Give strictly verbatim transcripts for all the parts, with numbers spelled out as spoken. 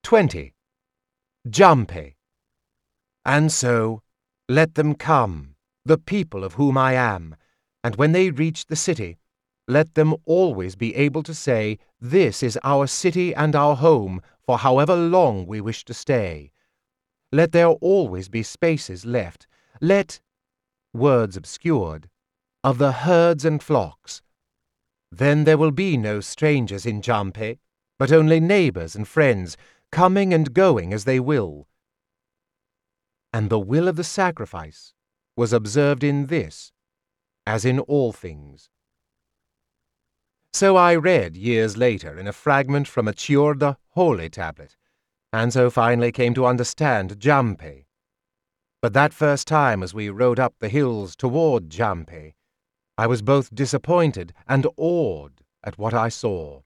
twenty. Jampe. And so, let them come, the people of whom I am, and when they reach the city, let them always be able to say, This is our city and our home, for however long we wish to stay. Let there always be spaces left, let, words obscured, of the herds and flocks. Then there will be no strangers in Jampe, but only neighbors and friends, coming and going as they will. And the will of the sacrifice was observed in this, as in all things. So I read years later in a fragment from a Chiorda holy tablet, and so finally came to understand Jampe. But that first time as we rode up the hills toward Jampe, I was both disappointed and awed at what I saw.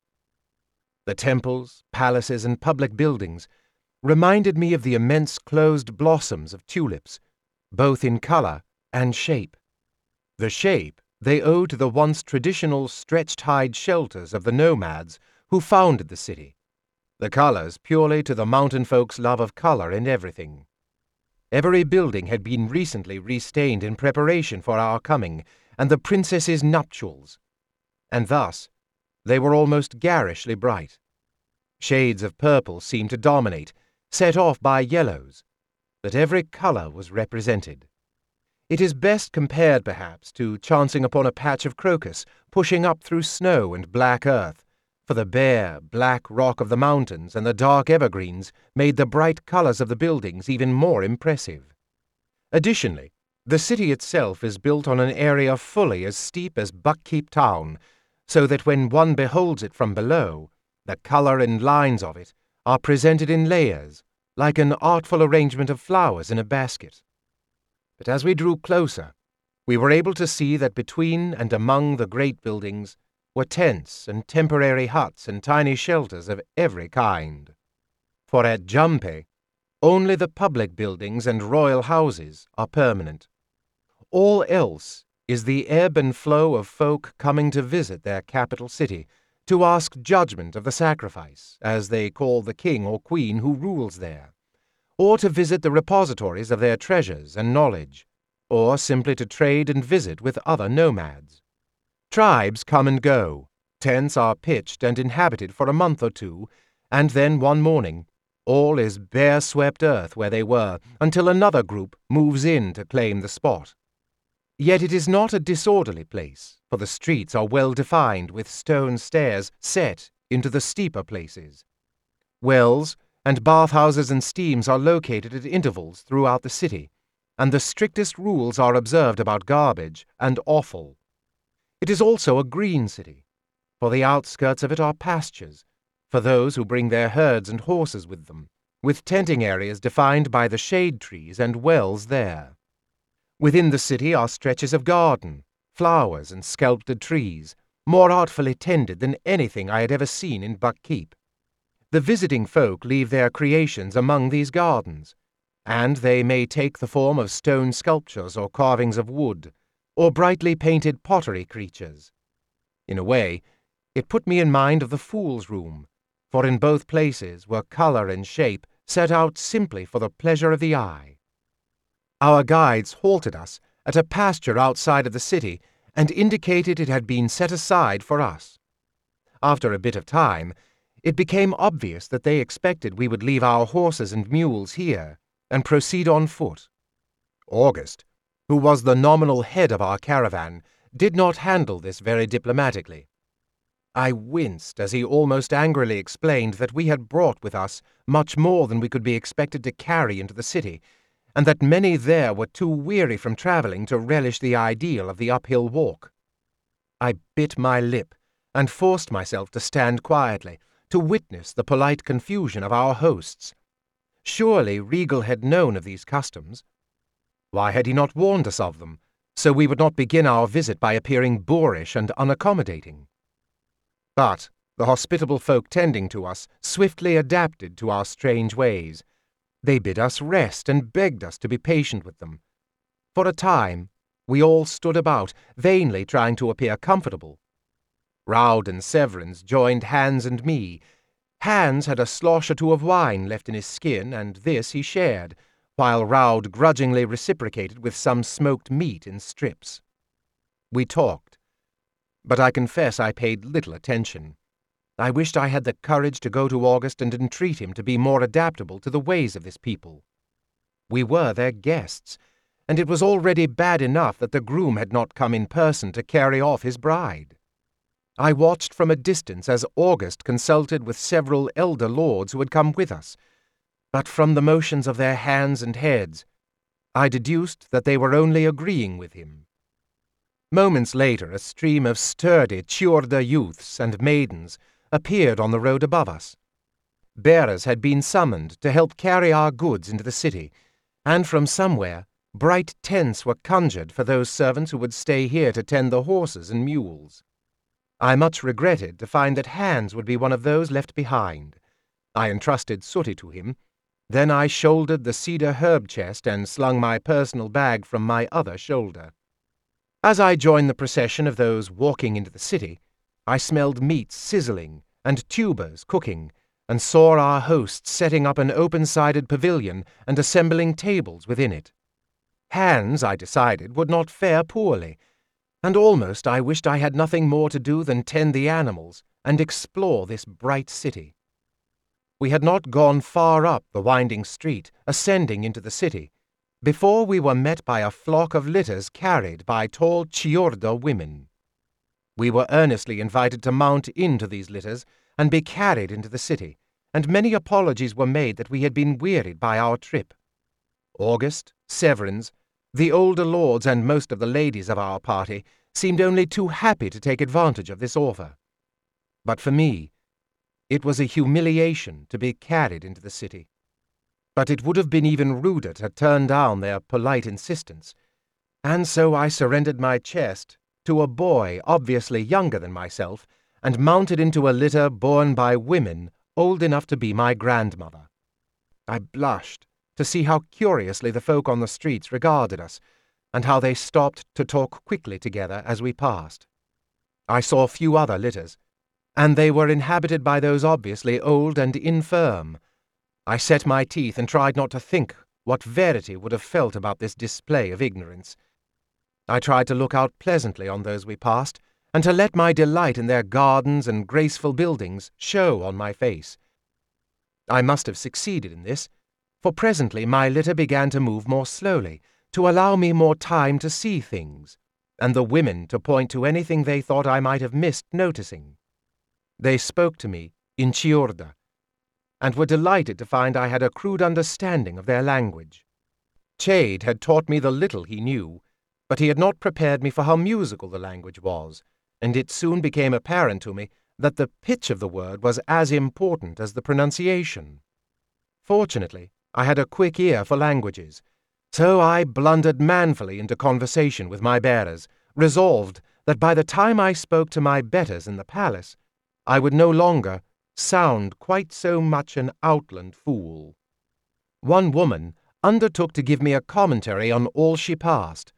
The temples, palaces, and public buildings reminded me of the immense closed blossoms of tulips, both in color and shape. The shape they owe to the once traditional stretched-hide shelters of the nomads who founded the city, the colors purely to the mountain folks' love of color in everything. Every building had been recently restained in preparation for our coming and the princess's nuptials, and thus they were almost garishly bright. Shades of purple seemed to dominate, set off by yellows, but every color was represented. It is best compared, perhaps, to chancing upon a patch of crocus pushing up through snow and black earth, for the bare, black rock of the mountains and the dark evergreens made the bright colors of the buildings even more impressive. Additionally, the city itself is built on an area fully as steep as Buckkeep town, so that when one beholds it from below, the color and lines of it are presented in layers, like an artful arrangement of flowers in a basket. But as we drew closer, we were able to see that between and among the great buildings were tents and temporary huts and tiny shelters of every kind. For at Jampe, only the public buildings and royal houses are permanent. All else is the ebb and flow of folk coming to visit their capital city, to ask judgment of the sacrifice, as they call the king or queen who rules there, or to visit the repositories of their treasures and knowledge, or simply to trade and visit with other nomads. Tribes come and go, tents are pitched and inhabited for a month or two, and then one morning all is bare-swept earth where they were, until another group moves in to claim the spot. Yet it is not a disorderly place, for the streets are well defined with stone stairs set into the steeper places. Wells and bathhouses and steams are located at intervals throughout the city, and the strictest rules are observed about garbage and offal. It is also a green city, for the outskirts of it are pastures, for those who bring their herds and horses with them, with tenting areas defined by the shade trees and wells there. Within the city are stretches of garden, flowers and sculpted trees, more artfully tended than anything I had ever seen in Buckkeep. The visiting folk leave their creations among these gardens, and they may take the form of stone sculptures or carvings of wood, or brightly painted pottery creatures. In a way, it put me in mind of the Fool's Room, for in both places were color and shape set out simply for the pleasure of the eye. Our guides halted us at a pasture outside of the city and indicated it had been set aside for us. After a bit of time, it became obvious that they expected we would leave our horses and mules here and proceed on foot. August, who was the nominal head of our caravan, did not handle this very diplomatically. I winced as he almost angrily explained that we had brought with us much more than we could be expected to carry into the city, and that many there were too weary from traveling to relish the ideal of the uphill walk. I bit my lip and forced myself to stand quietly, to witness the polite confusion of our hosts. Surely Regal had known of these customs. Why had he not warned us of them, so we would not begin our visit by appearing boorish and unaccommodating? But the hospitable folk tending to us swiftly adapted to our strange ways. They bid us rest and begged us to be patient with them. For a time, we all stood about, vainly trying to appear comfortable. Raud and Severance joined Hans and me, Hans had a slosh or two of wine left in his skin, and this he shared, while Raud grudgingly reciprocated with some smoked meat in strips. We talked, but I confess I paid little attention. I wished I had the courage to go to August and entreat him to be more adaptable to the ways of this people. We were their guests, and it was already bad enough that the groom had not come in person to carry off his bride. I watched from a distance as August consulted with several elder lords who had come with us, but from the motions of their hands and heads, I deduced that they were only agreeing with him. Moments later, a stream of sturdy Tjorda youths and maidens appeared on the road above us. Bearers had been summoned to help carry our goods into the city, and from somewhere bright tents were conjured for those servants who would stay here to tend the horses and mules. I much regretted to find that Hans would be one of those left behind. I entrusted Sooty to him. Then I shouldered the cedar herb chest and slung my personal bag from my other shoulder. As I joined the procession of those walking into the city, I smelled meats sizzling and tubers cooking, and saw our hosts setting up an open-sided pavilion and assembling tables within it. Hans, I decided, would not fare poorly, and almost I wished I had nothing more to do than tend the animals and explore this bright city. We had not gone far up the winding street, ascending into the city, before we were met by a flock of litters carried by tall Tjorda women. We were earnestly invited to mount into these litters and be carried into the city, and many apologies were made that we had been wearied by our trip. August, Severins, the older lords and most of the ladies of our party seemed only too happy to take advantage of this offer. But for me, it was a humiliation to be carried into the city. But it would have been even ruder to turn down their polite insistence, and so I surrendered my chest to a boy obviously younger than myself, and mounted into a litter borne by women old enough to be my grandmother. I blushed to see how curiously the folk on the streets regarded us, and how they stopped to talk quickly together as we passed. I saw few other litters, and they were inhabited by those obviously old and infirm. I set my teeth and tried not to think what Verity would have felt about this display of ignorance. I tried to look out pleasantly on those we passed, and to let my delight in their gardens and graceful buildings show on my face. I must have succeeded in this, for presently my litter began to move more slowly, to allow me more time to see things, and the women to point to anything they thought I might have missed noticing. They spoke to me in Tjorda, and were delighted to find I had a crude understanding of their language. Chade had taught me the little he knew, but he had not prepared me for how musical the language was, and it soon became apparent to me that the pitch of the word was as important as the pronunciation. Fortunately, I had a quick ear for languages, so I blundered manfully into conversation with my bearers, resolved that by the time I spoke to my betters in the palace, I would no longer sound quite so much an outland fool. One woman undertook to give me a commentary on all she passed.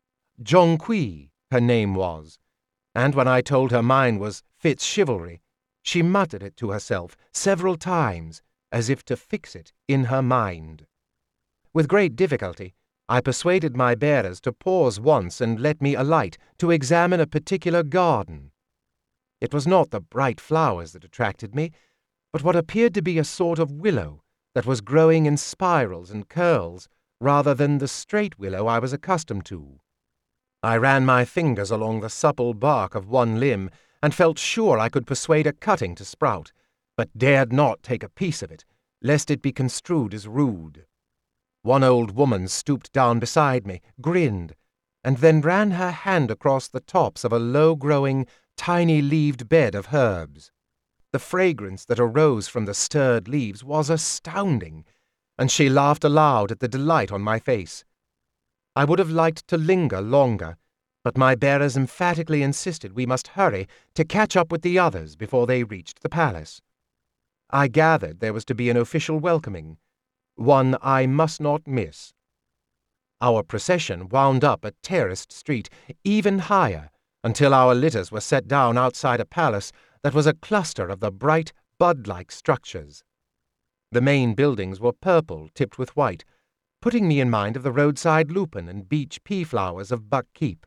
Jonqui, her name was, and when I told her mine was Fitzchivalry, she muttered it to herself several times, as if to fix it in her mind. With great difficulty, I persuaded my bearers to pause once and let me alight to examine a particular garden. It was not the bright flowers that attracted me, but what appeared to be a sort of willow that was growing in spirals and curls rather than the straight willow I was accustomed to. I ran my fingers along the supple bark of one limb and felt sure I could persuade a cutting to sprout, but dared not take a piece of it, lest it be construed as rude. One old woman stooped down beside me, grinned, and then ran her hand across the tops of a low-growing, tiny-leaved bed of herbs. The fragrance that arose from the stirred leaves was astounding, and she laughed aloud at the delight on my face. I would have liked to linger longer, but my bearers emphatically insisted we must hurry to catch up with the others before they reached the palace. I gathered there was to be an official welcoming, one I must not miss. Our procession wound up a terraced street even higher until our litters were set down outside a palace that was a cluster of the bright, bud-like structures. The main buildings were purple tipped with white, putting me in mind of the roadside lupin and beach pea flowers of Buck Keep.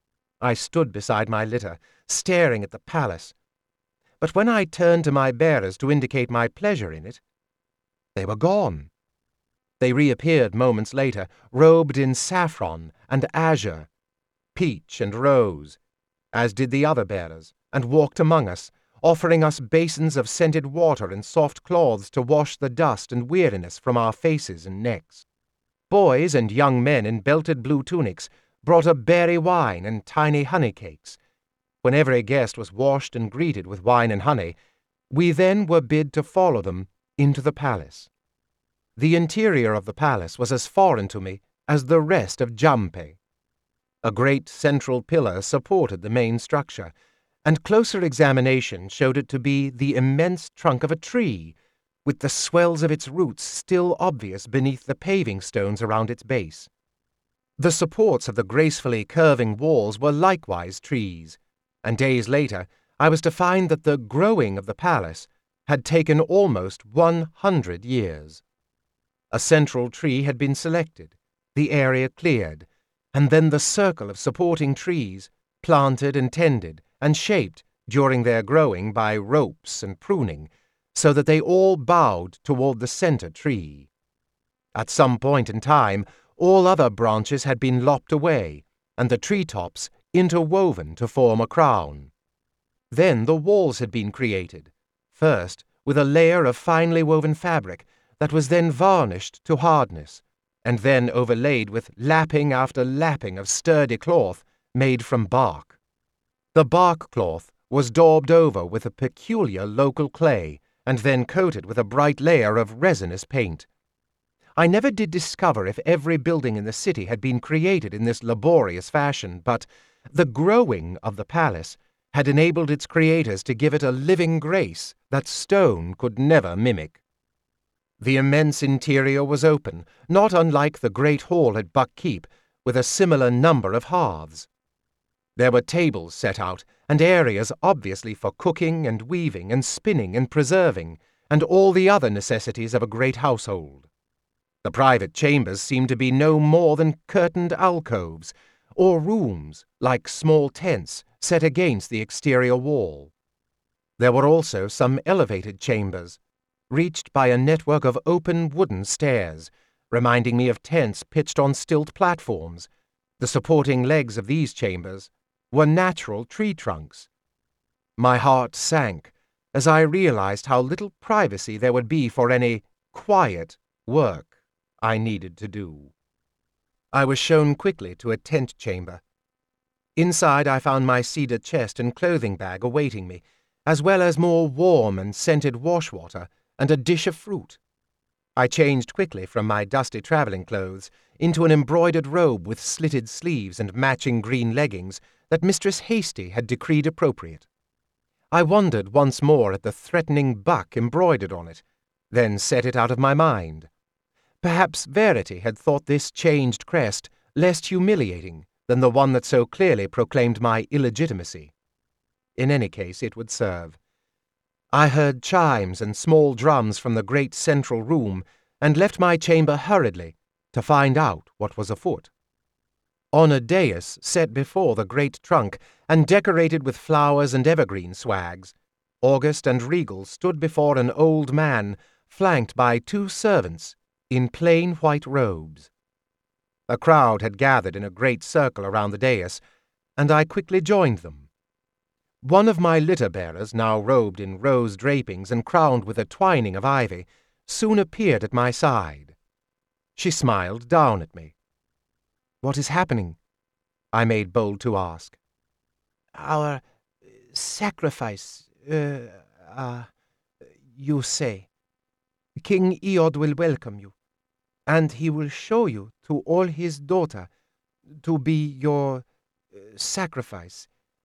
I stood beside my litter, staring at the palace, but when I turned to my bearers to indicate my pleasure in it, they were gone. They reappeared moments later, robed in saffron and azure, peach and rose, as did the other bearers, and walked among us, offering us basins of scented water and soft cloths to wash the dust and weariness from our faces and necks. Boys and young men in belted blue tunics brought a berry wine and tiny honey cakes. When every guest was washed and greeted with wine and honey, we then were bid to follow them into the palace. The interior of the palace was as foreign to me as the rest of Jampe. A great central pillar supported the main structure, and closer examination showed it to be the immense trunk of a tree, with the swells of its roots still obvious beneath the paving stones around its base. The supports of the gracefully curving walls were likewise trees, and days later I was to find that the growing of the palace had taken almost one hundred years. A central tree had been selected, the area cleared, and then the circle of supporting trees planted and tended and shaped during their growing by ropes and pruning, so that they all bowed toward the center tree. At some point in time, all other branches had been lopped away, and the tree-tops interwoven to form a crown. Then the walls had been created, first with a layer of finely woven fabric that was then varnished to hardness, and then overlaid with lapping after lapping of sturdy cloth made from bark. The bark cloth was daubed over with a peculiar local clay, and then coated with a bright layer of resinous paint. I never did discover if every building in the city had been created in this laborious fashion, but the growing of the palace had enabled its creators to give it a living grace that stone could never mimic. The immense interior was open, not unlike the great hall at Buck Keep, with a similar number of hearths. There were tables set out, and areas obviously for cooking and weaving and spinning and preserving, and all the other necessities of a great household. The private chambers seemed to be no more than curtained alcoves, or rooms like small tents set against the exterior wall. There were also some elevated chambers, reached by a network of open wooden stairs, reminding me of tents pitched on stilt platforms. The supporting legs of these chambers were natural tree trunks. My heart sank as I realized how little privacy there would be for any quiet work I needed to do. I was shown quickly to a tent chamber. Inside I found my cedar chest and clothing bag awaiting me, as well as more warm and scented washwater and a dish of fruit. I changed quickly from my dusty traveling clothes into an embroidered robe with slitted sleeves and matching green leggings that Mistress Hasty had decreed appropriate. I wondered once more at the threatening buck embroidered on it, then set it out of my mind. Perhaps Verity had thought this changed crest less humiliating than the one that so clearly proclaimed my illegitimacy. In any case, it would serve. I heard chimes and small drums from the great central room and left my chamber hurriedly to find out what was afoot. On a dais set before the great trunk and decorated with flowers and evergreen swags, August and Regal stood before an old man flanked by two servants in plain white robes. A crowd had gathered in a great circle around the dais, and I quickly joined them. One of my litter-bearers, now robed in rose drapings and crowned with a twining of ivy, soon appeared at my side. She smiled down at me. "What is happening?" I made bold to ask. "Our sacrifice, uh, uh, you say. King Eod will welcome you, and he will show you to all his daughter to be your uh, sacrifice,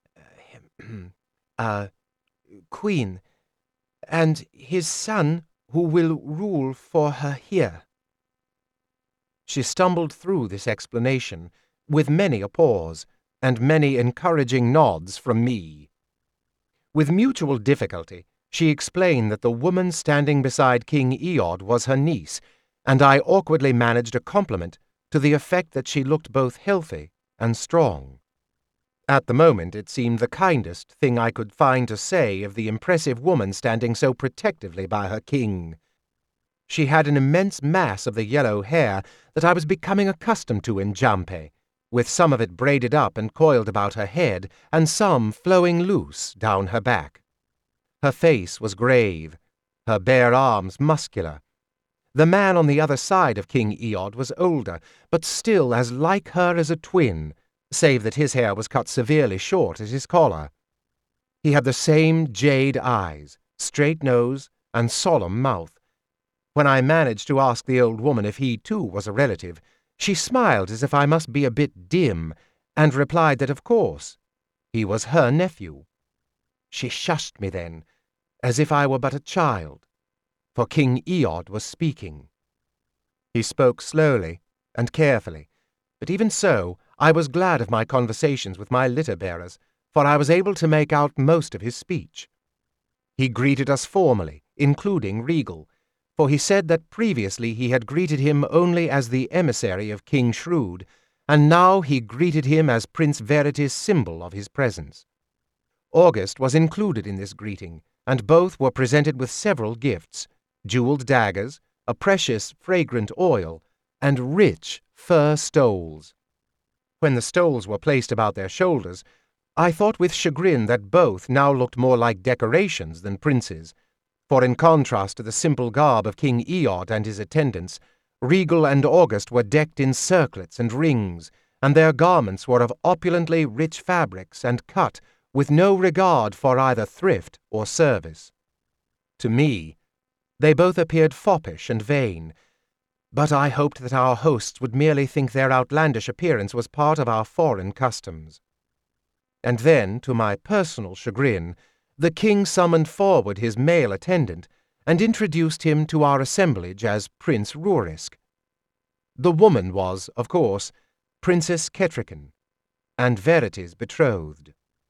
uh, queen, and his son who will rule for her here." She stumbled through this explanation with many a pause and many encouraging nods from me. With mutual difficulty, She explained that the woman standing beside King Eod was her niece, and I awkwardly managed a compliment to the effect that she looked both healthy and strong. At the moment it seemed the kindest thing I could find to say of the impressive woman standing so protectively by her king. She had an immense mass of the yellow hair that I was becoming accustomed to in Jampe, with some of it braided up and coiled about her head, and some flowing loose down her back. Her face was grave, her bare arms muscular. The man on the other side of King Eod was older, but still as like her as a twin, save that his hair was cut severely short at his collar. He had the same jade eyes, straight nose, and solemn mouth. When I managed to ask the old woman if he too was a relative, she smiled as if I must be a bit dim, and replied that of course he was her nephew. She shushed me then, as if I were but a child, for King Eod was speaking. He spoke slowly and carefully, but even so I was glad of my conversations with my litter-bearers, for I was able to make out most of his speech. He greeted us formally, including Regal, for he said that previously he had greeted him only as the emissary of King Shrewd, and now he greeted him as Prince Verity's symbol of his presence. August was included in this greeting, and both were presented with several gifts, jeweled daggers, a precious fragrant oil, and rich fur stoles. When the stoles were placed about their shoulders, I thought with chagrin that both now looked more like decorations than princes, for in contrast to the simple garb of King Eod and his attendants, Regal and August were decked in circlets and rings, and their garments were of opulently rich fabrics and cut with no regard for either thrift or service. To me, they both appeared foppish and vain, but I hoped that our hosts would merely think their outlandish appearance was part of our foreign customs. And then, to my personal chagrin, the king summoned forward his male attendant and introduced him to our assemblage as Prince Rurisk. The woman was, of course, Princess Ketrican, and Verity's betrothed.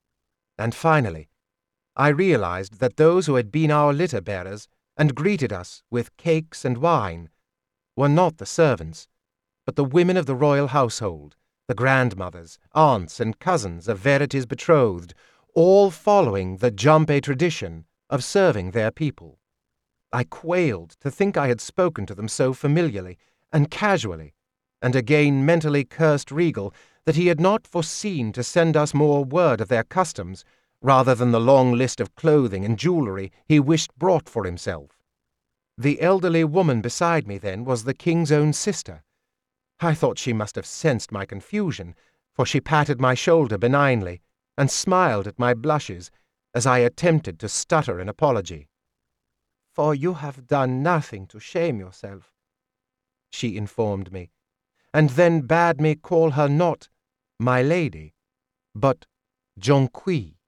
And finally, I realized that those who had been our litter-bearers and greeted us with cakes and wine were not the servants, but the women of the royal household, the grandmothers, aunts, and cousins of Verity's betrothed, all following the Jampe tradition of serving their people. I quailed to think I had spoken to them so familiarly and casually, and again mentally cursed Regal that he had not foreseen to send us more word of their customs, rather than the long list of clothing and jewellery he wished brought for himself. The elderly woman beside me, then, was the king's own sister. I thought she must have sensed my confusion, for she patted my shoulder benignly, and smiled at my blushes as I attempted to stutter an apology. "For you have done nothing to shame yourself," she informed me, and then bade me call her not my lady, but Jonquil.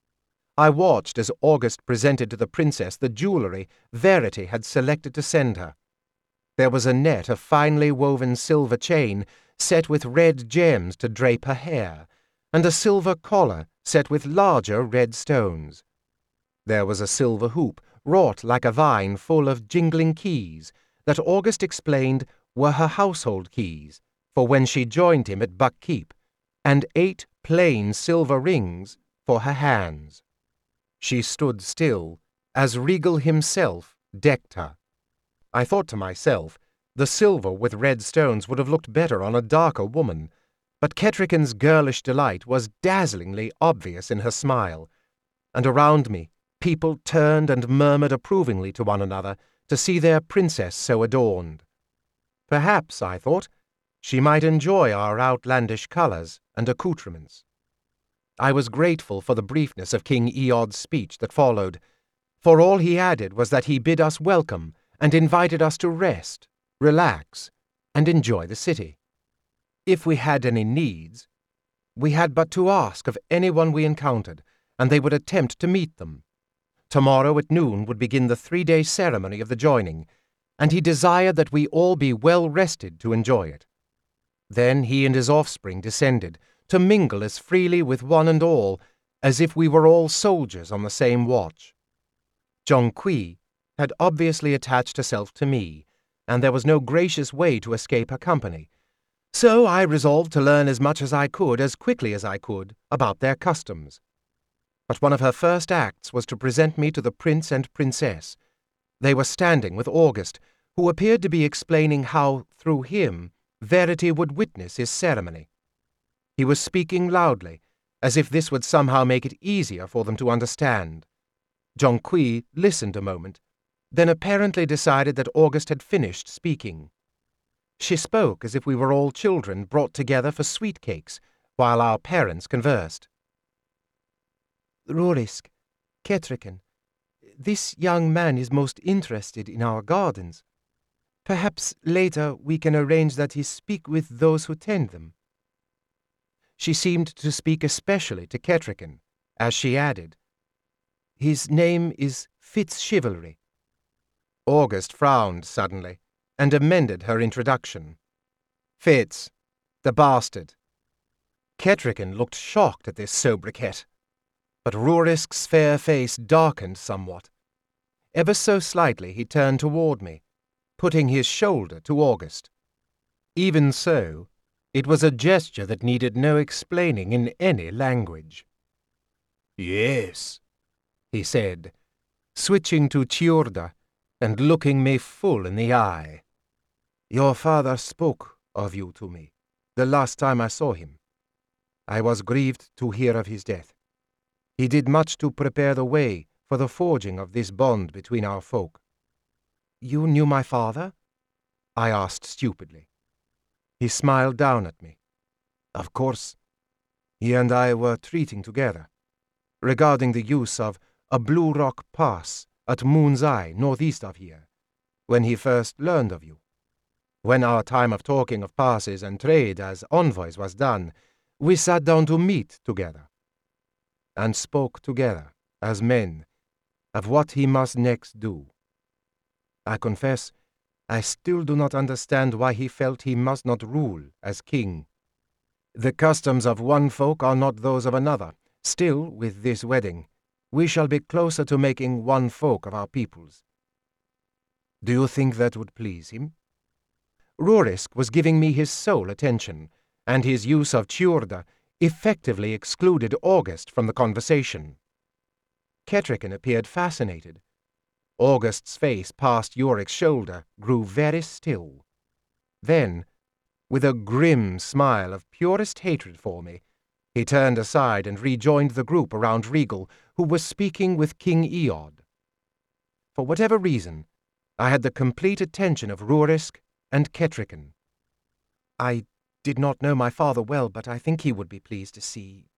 I watched as August presented to the princess the jewellery Verity had selected to send her. There was a net of finely woven silver chain set with red gems to drape her hair, and a silver collar set with larger red stones. There was a silver hoop, wrought like a vine, full of jingling keys, that August explained were her household keys, for when she joined him at Buckkeep, and eight plain silver rings for her hands. She stood still, as Regal himself decked her. I thought to myself, the silver with red stones would have looked better on a darker woman, but Ketrican's girlish delight was dazzlingly obvious in her smile, and around me people turned and murmured approvingly to one another to see their princess so adorned. Perhaps, I thought, she might enjoy our outlandish colours and accoutrements. I was grateful for the briefness of King Eod's speech that followed, for all he added was that he bid us welcome and invited us to rest, relax, and enjoy the city. If we had any needs, we had but to ask of anyone we encountered, and they would attempt to meet them. Tomorrow at noon would begin the three-day ceremony of the joining, and he desired that we all be well rested to enjoy it. Then he and his offspring descended, to mingle as freely with one and all as if we were all soldiers on the same watch. Zhongqi had obviously attached herself to me, and there was no gracious way to escape her company. So I resolved to learn as much as I could, as quickly as I could, about their customs. But one of her first acts was to present me to the prince and princess. They were standing with August, who appeared to be explaining how, through him, Verity would witness his ceremony. He was speaking loudly, as if this would somehow make it easier for them to understand. Zhongqi listened a moment, then apparently decided that August had finished speaking. She spoke as if we were all children brought together for sweet cakes, while our parents conversed. Rurisk, Kettricken, this young man is most interested in our gardens. Perhaps later we can arrange that he speak with those who tend them. She seemed to speak especially to Kettricken, as she added, His name is Fitzchivalry. August frowned suddenly, and amended her introduction. Fitz, the bastard. Kettricken looked shocked at this sobriquet, but Rurisk's fair face darkened somewhat. Ever so slightly he turned toward me, putting his shoulder to August. Even so, it was a gesture that needed no explaining in any language. Yes, he said, switching to Tjorda and looking me full in the eye. Your father spoke of you to me the last time I saw him. I was grieved to hear of his death. He did much to prepare the way for the forging of this bond between our folk. You knew my father? I asked stupidly. He smiled down at me. Of course. He and I were treating together, regarding the use of a Blue Rock Pass at Moon's Eye, northeast of here, when he first learned of you. When our time of talking of passes and trade as envoys was done, we sat down to meat together, and spoke together, as men, of what he must next do. I confess, I still do not understand why he felt he must not rule as king. The customs of one folk are not those of another. Still, with this wedding, we shall be closer to making one folk of our peoples. Do you think that would please him? Rurisk was giving me his sole attention, and his use of Tjorda effectively excluded August from the conversation. Kettricken appeared fascinated. August's face past Yorick's shoulder grew very still. Then, with a grim smile of purest hatred for me, he turned aside and rejoined the group around Regal, who was speaking with King Eod. For whatever reason, I had the complete attention of Rurisk and Kettricken. I did not know my father well, but I think he would be pleased to see.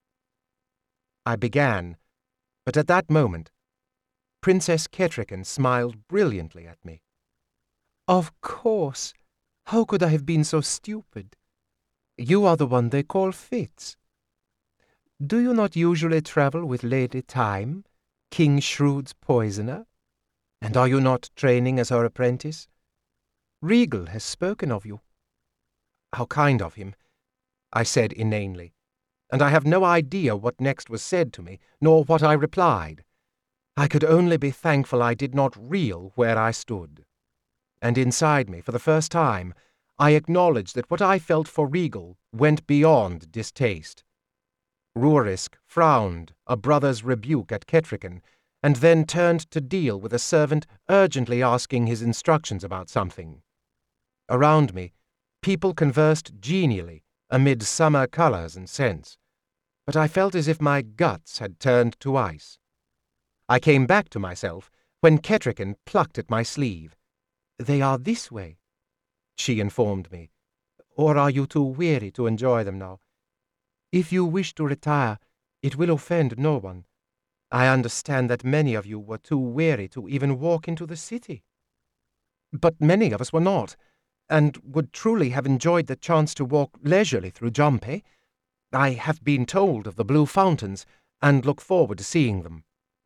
I began, but at that moment, Princess Kettricken smiled brilliantly at me. Of course. How could I have been so stupid? You are the one they call Fitz. Do you not usually travel with Lady Time, King Shrewd's poisoner? And are you not training as her apprentice? Regal has spoken of you. How kind of him, I said inanely, and I have no idea what next was said to me, nor what I replied. I could only be thankful I did not reel where I stood. And inside me, for the first time, I acknowledged that what I felt for Regal went beyond distaste. Rurisk frowned a brother's rebuke at Kettricken, and then turned to deal with a servant urgently asking his instructions about something. Around me, people conversed genially amid summer colors and scents, but I felt as if my guts had turned to ice. I came back to myself when Kettricken plucked at my sleeve. They are this way, she informed me. Or are you too weary to enjoy them now? If you wish to retire, it will offend no one. I understand that many of you were too weary to even walk into the city. But many of us were not, and would truly have enjoyed the chance to walk leisurely through Jumpe. I have been told of the Blue Fountains, and look forward to seeing them.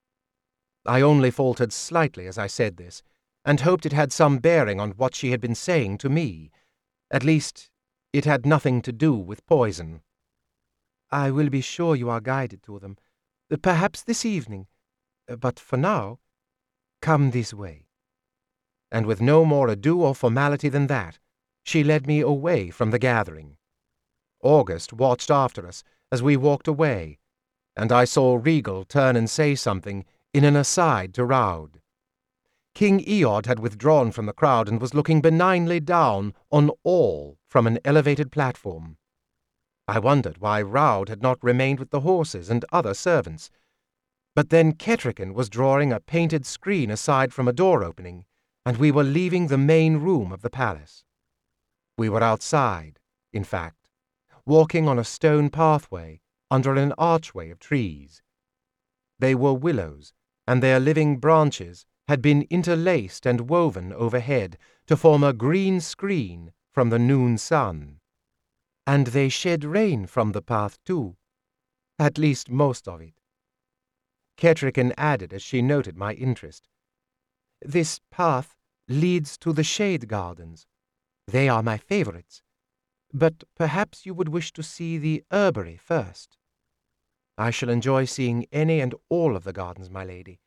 I only faltered slightly as I said this, and hoped it had some bearing on what she had been saying to me. At least, it had nothing to do with poison. I will be sure you are guided to them, perhaps this evening, but for now, Come this way." And with no more ado or formality than that, she led me away from the gathering. August watched after us as we walked away, and I saw Regal turn and say something in an aside to Raud. King Eod had withdrawn from the crowd and was looking benignly down on all from an elevated platform. I wondered why Raud had not remained with the horses and other servants. But then Kettricken was drawing a painted screen aside from a door opening, and we were leaving the main room of the palace. We were outside, in fact, walking on a stone pathway under an archway of trees. They were willows, and their living branches had been interlaced and woven overhead to form a green screen from the noon sun. And they shed rain from the path, too. At least most of it. Kettricken added as she noted my interest. "This path leads to the shade gardens. They are my favorites. But perhaps you would wish to see the herbery first." "I shall enjoy seeing any and all of the gardens, my lady,"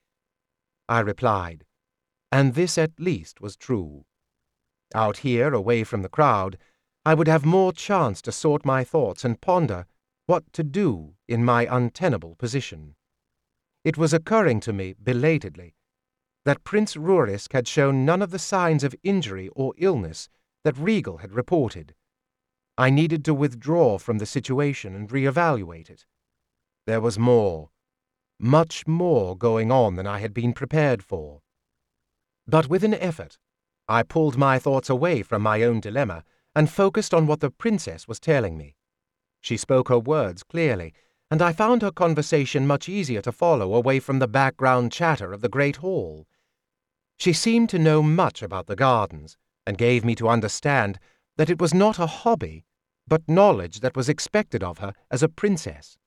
I replied, and this at least was true. Out here, away from the crowd, I would have more chance to sort my thoughts and ponder what to do in my untenable position. It was occurring to me, belatedly, that Prince Rurisk had shown none of the signs of injury or illness that Regal had reported. I needed to withdraw from the situation and reevaluate it. There was more, much more going on than I had been prepared for. But with an effort, I pulled my thoughts away from my own dilemma and focused on what the princess was telling me. She spoke her words clearly, and I found her conversation much easier to follow away from the background chatter of the great hall. She seemed to know much about the gardens, and gave me to understand that it was not a hobby, but knowledge that was expected of her as a princess.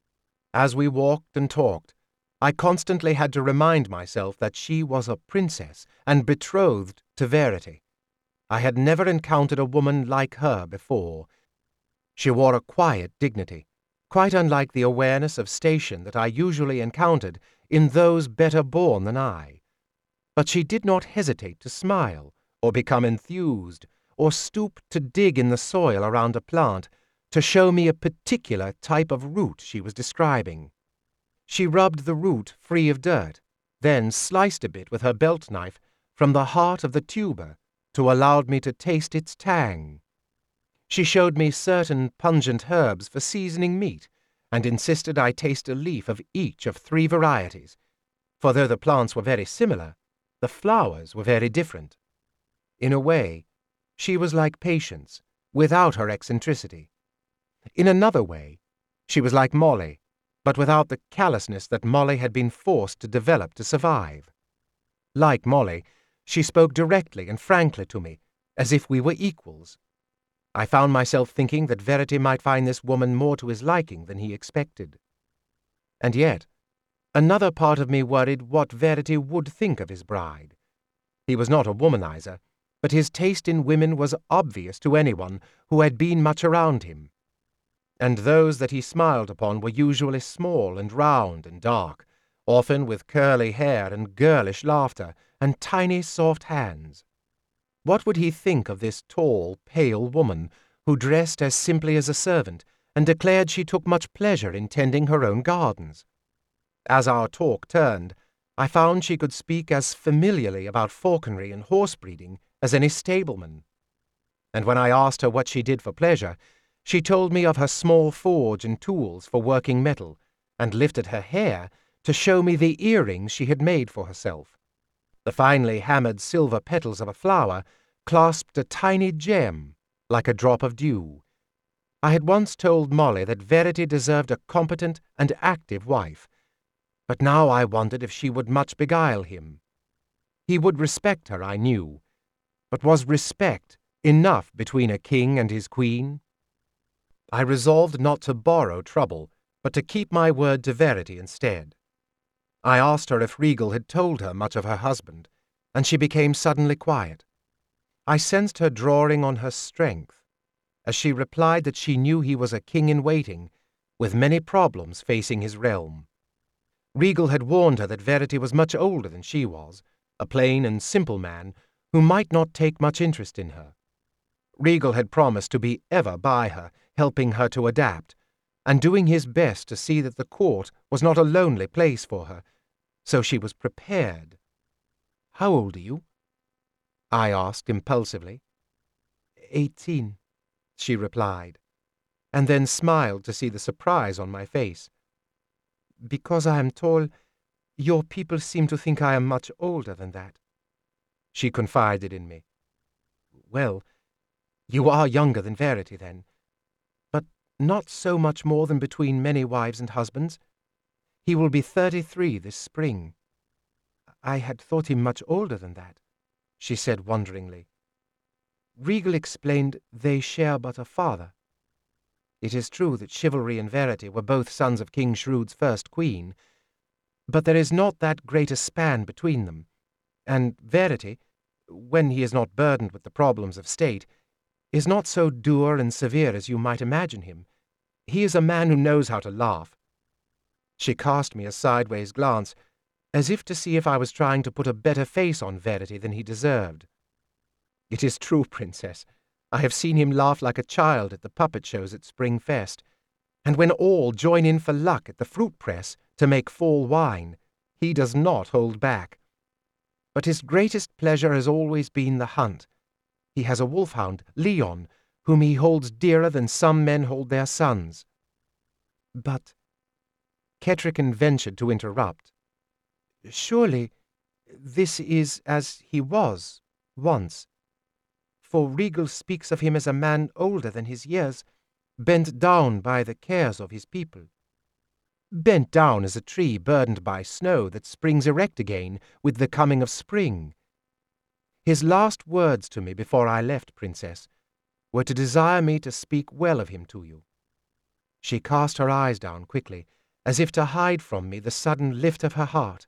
As we walked and talked, I constantly had to remind myself that she was a princess and betrothed to Verity. I had never encountered a woman like her before. She wore a quiet dignity, quite unlike the awareness of station that I usually encountered in those better born than I. But she did not hesitate to smile, or become enthused, or stoop to dig in the soil around a plant to show me a particular type of root she was describing. She rubbed the root free of dirt, then sliced a bit with her belt knife from the heart of the tuber to allow me to taste its tang. She showed me certain pungent herbs for seasoning meat, and insisted I taste a leaf of each of three varieties, for though the plants were very similar, the flowers were very different. In a way, she was like Patience, without her eccentricity. In another way, she was like Molly, but without the callousness that Molly had been forced to develop to survive. Like Molly, she spoke directly and frankly to me, as if we were equals. I found myself thinking that Verity might find this woman more to his liking than he expected. And yet, another part of me worried what Verity would think of his bride. He was not a womanizer, but his taste in women was obvious to anyone who had been much around him. And those that he smiled upon were usually small and round and dark, often with curly hair and girlish laughter and tiny soft hands. What would he think of this tall, pale woman who dressed as simply as a servant and declared she took much pleasure in tending her own gardens? As our talk turned, I found she could speak as familiarly about falconry and horse breeding as any stableman. And when I asked her what she did for pleasure, she told me of her small forge and tools for working metal, and lifted her hair to show me the earrings she had made for herself. The finely hammered silver petals of a flower clasped a tiny gem, like a drop of dew. I had once told Molly that Verity deserved a competent and active wife, but now I wondered if she would much beguile him. He would respect her, I knew, but was respect enough between a king and his queen? I resolved not to borrow trouble, but to keep my word to Verity instead. I asked her if Regal had told her much of her husband, and she became suddenly quiet. I sensed her drawing on her strength, as she replied that she knew he was a king-in-waiting, with many problems facing his realm. Regal had warned her that Verity was much older than she was, a plain and simple man who might not take much interest in her. Regal had promised to be ever by her, helping her to adapt, and doing his best to see that the court was not a lonely place for her, so she was prepared. "How old are you?" I asked impulsively. Eighteen, she replied, and then smiled to see the surprise on my face. "Because I am tall, your people seem to think I am much older than that," she confided in me. "Well, you are younger than Verity, then, but not so much more than between many wives and husbands. He will be thirty-three this spring." "I had thought him much older than that," she said wonderingly. "Regal explained they share but a father. It is true that Chivalry and Verity were both sons of King Shrewd's first queen, but there is not that great a span between them, and Verity, when he is not burdened with the problems of state, is not so dour and severe as you might imagine him. He is a man who knows how to laugh." She cast me a sideways glance, as if to see if I was trying to put a better face on Verity than he deserved. "It is true, Princess. I have seen him laugh like a child at the puppet shows at Spring Fest, and when all join in for luck at the fruit press to make fall wine, he does not hold back. But his greatest pleasure has always been the hunt. He has a wolfhound, Leon, whom he holds dearer than some men hold their sons." "But—" Kettricken ventured to interrupt. "Surely this is as he was once, for Regal speaks of him as a man older than his years, bent down by the cares of his people." "Bent down as a tree burdened by snow that springs erect again with the coming of spring. His last words to me before I left, Princess, were to desire me to speak well of him to you." She cast her eyes down quickly, as if to hide from me the sudden lift of her heart.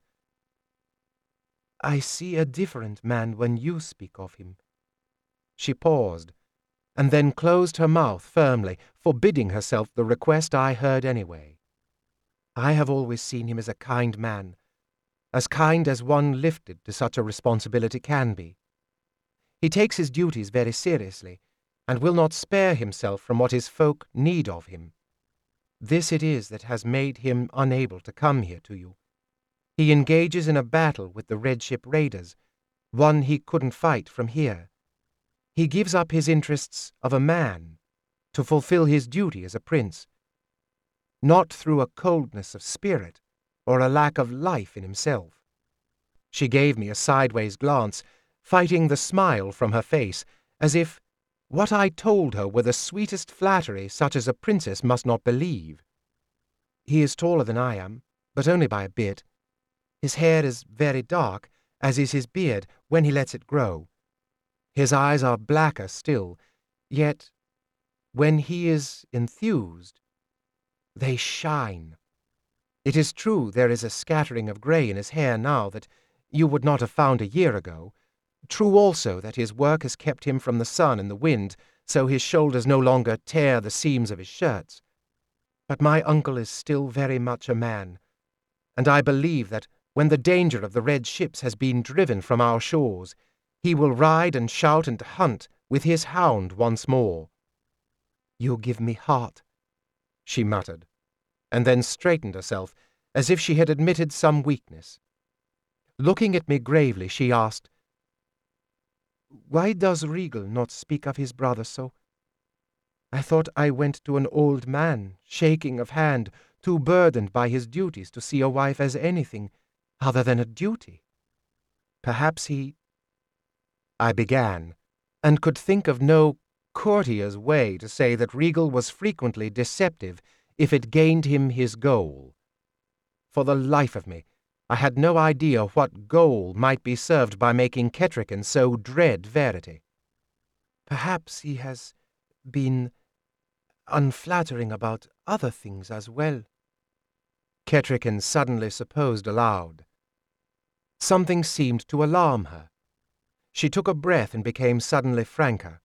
"I see a different man when you speak of him." She paused, and then closed her mouth firmly, forbidding herself the request I heard anyway. "I have always seen him as a kind man, as kind as one lifted to such a responsibility can be. He takes his duties very seriously, and will not spare himself from what his folk need of him. This it is that has made him unable to come here to you. He engages in a battle with the Red Ship raiders, one he couldn't fight from here. He gives up his interests of a man to fulfill his duty as a prince, not through a coldness of spirit or a lack of life in himself." She gave me a sideways glance, fighting the smile from her face, as if what I told her were the sweetest flattery such as a princess must not believe. "He is taller than I am, but only by a bit. His hair is very dark, as is his beard when he lets it grow. His eyes are blacker still, yet when he is enthused, they shine. It is true there is a scattering of grey in his hair now that you would not have found a year ago. True also that his work has kept him from the sun and the wind, so his shoulders no longer tear the seams of his shirts. But my uncle is still very much a man, and I believe that when the danger of the red ships has been driven from our shores, he will ride and shout and hunt with his hound once more." "You give me heart," she muttered, and then straightened herself, as if she had admitted some weakness. Looking at me gravely, she asked, "Why does Regal not speak of his brother so? I thought I went to an old man, shaking of hand, too burdened by his duties to see a wife as anything other than a duty. Perhaps he—" I began, and could think of no courtier's way to say that Regal was frequently deceptive if it gained him his goal. For the life of me, I had no idea what goal might be served by making Kettricken so dread Verity. "Perhaps he has been unflattering about other things as well," Kettricken suddenly supposed aloud. Something seemed to alarm her. She took a breath and became suddenly franker.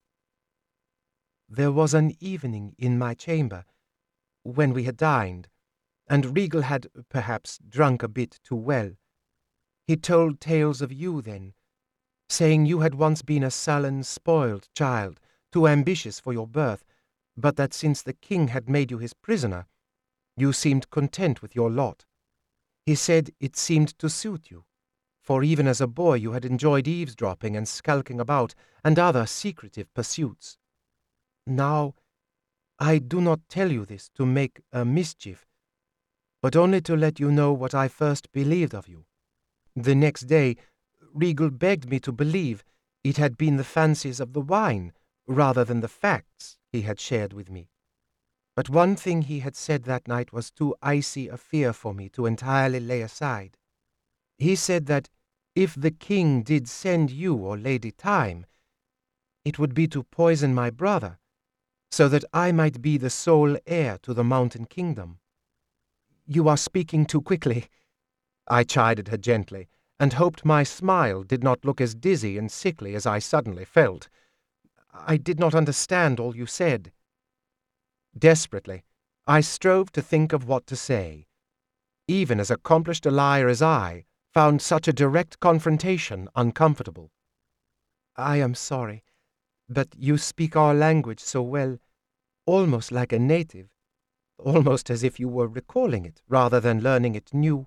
"There was an evening in my chamber, when we had dined, and Regal had perhaps drunk a bit too well. He told tales of you then, saying you had once been a sullen, spoiled child, too ambitious for your birth, but that since the king had made you his prisoner, you seemed content with your lot. He said it seemed to suit you, for even as a boy you had enjoyed eavesdropping and skulking about and other secretive pursuits. Now, I do not tell you this to make a mischief, but only to let you know what I first believed of you. The next day, Regal begged me to believe it had been the fancies of the wine rather than the facts he had shared with me. But one thing he had said that night was too icy a fear for me to entirely lay aside. He said that if the king did send you or Lady Time, it would be to poison my brother, so that I might be the sole heir to the Mountain Kingdom. You are speaking too quickly, I chided her gently, and hoped my smile did not look as dizzy and sickly as I suddenly felt. I did not understand all you said. Desperately, I strove to think of what to say. Even as accomplished a liar as I found such a direct confrontation uncomfortable. I am sorry, but you speak our language so well, almost like a native, almost as if you were recalling it rather than learning it new.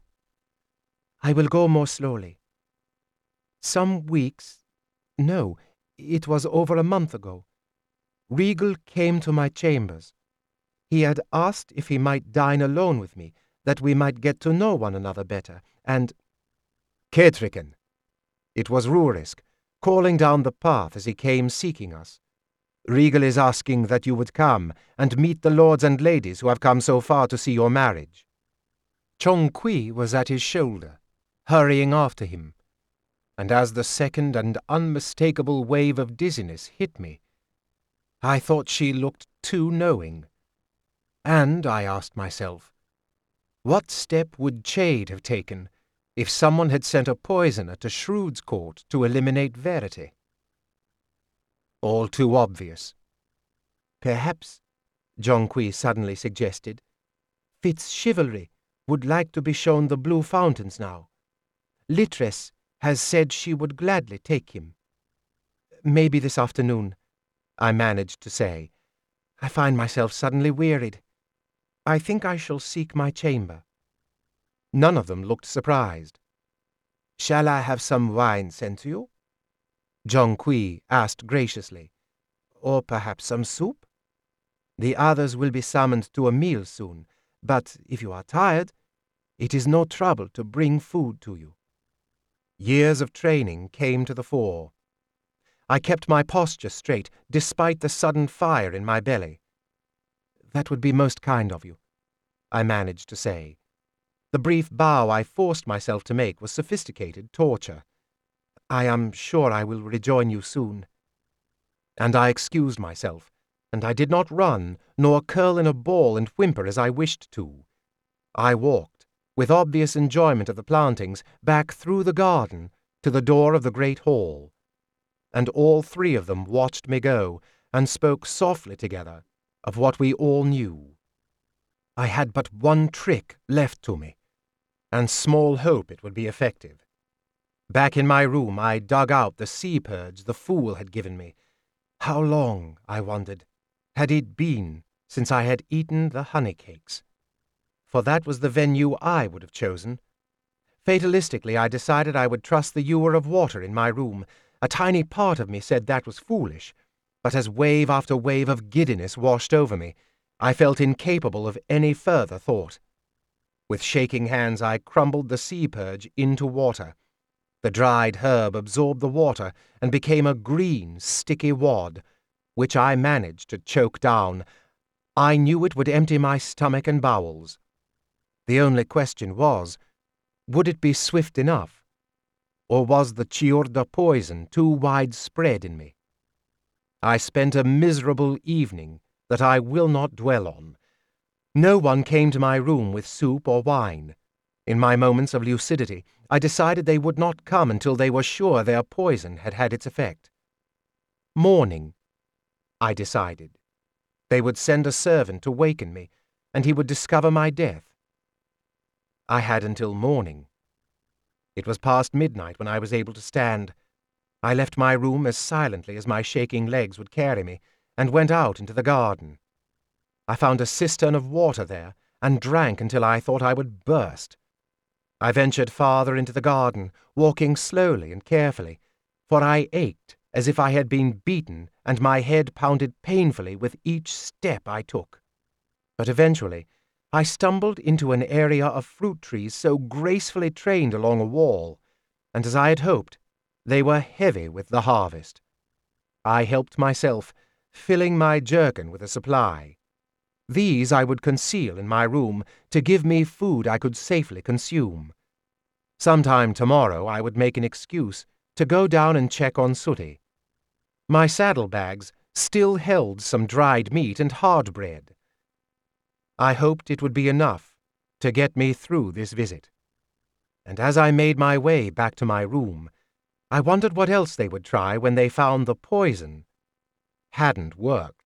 I will go more slowly. Some weeks, no, it was over a month ago, Regal came to my chambers. He had asked if he might dine alone with me, that we might get to know one another better, and— Ketrican! It was Rurisk, calling down the path as he came seeking us. Regal is asking that you would come and meet the lords and ladies who have come so far to see your marriage. Chong Kui was at his shoulder, hurrying after him, and as the second and unmistakable wave of dizziness hit me, I thought she looked too knowing. And I asked myself, what step would Chade have taken if someone had sent a poisoner to Shrewd's court to eliminate Verity? All too obvious. Perhaps, Jonqui suddenly suggested, Fitzchivalry would like to be shown the blue fountains now. Litress has said she would gladly take him. Maybe this afternoon, I managed to say. I find myself suddenly wearied. I think I shall seek my chamber. None of them looked surprised. Shall I have some wine sent to you? Jonqui asked graciously. Or perhaps some soup? The others will be summoned to a meal soon, but if you are tired, it is no trouble to bring food to you. Years of training came to the fore. I kept my posture straight, despite the sudden fire in my belly. That would be most kind of you, I managed to say. The brief bow I forced myself to make was sophisticated torture. I am sure I will rejoin you soon. And I excused myself, and I did not run, nor curl in a ball and whimper as I wished to. I walked, with obvious enjoyment of the plantings, back through the garden to the door of the great hall, and all three of them watched me go, and spoke softly together of what we all knew. I had but one trick left to me, and small hope it would be effective. Back in my room I dug out the sea purge the fool had given me. How long, I wondered, had it been since I had eaten the honey cakes? For that was the venue I would have chosen. Fatalistically, I decided I would trust the ewer of water in my room. A tiny part of me said that was foolish, but as wave after wave of giddiness washed over me, I felt incapable of any further thought. With shaking hands I crumbled the sea purge into water. The dried herb absorbed the water and became a green, sticky wad, which I managed to choke down. I knew it would empty my stomach and bowels. The only question was, would it be swift enough? Or was the Chiorda poison too widespread in me? I spent a miserable evening that I will not dwell on. No one came to my room with soup or wine. In my moments of lucidity, I decided they would not come until they were sure their poison had had its effect. Morning, I decided. They would send a servant to waken me, and he would discover my death. I had until morning. It was past midnight when I was able to stand. I left my room as silently as my shaking legs would carry me, and went out into the garden. I found a cistern of water there, and drank until I thought I would burst. I ventured farther into the garden, walking slowly and carefully, for I ached as if I had been beaten, and my head pounded painfully with each step I took. But eventually I stumbled into an area of fruit trees so gracefully trained along a wall, and as I had hoped, they were heavy with the harvest. I helped myself, filling my jerkin with a supply. These I would conceal in my room to give me food I could safely consume. Sometime tomorrow I would make an excuse to go down and check on Sooty. My saddlebags still held some dried meat and hard bread. I hoped it would be enough to get me through this visit. And as I made my way back to my room, I wondered what else they would try when they found the poison hadn't worked.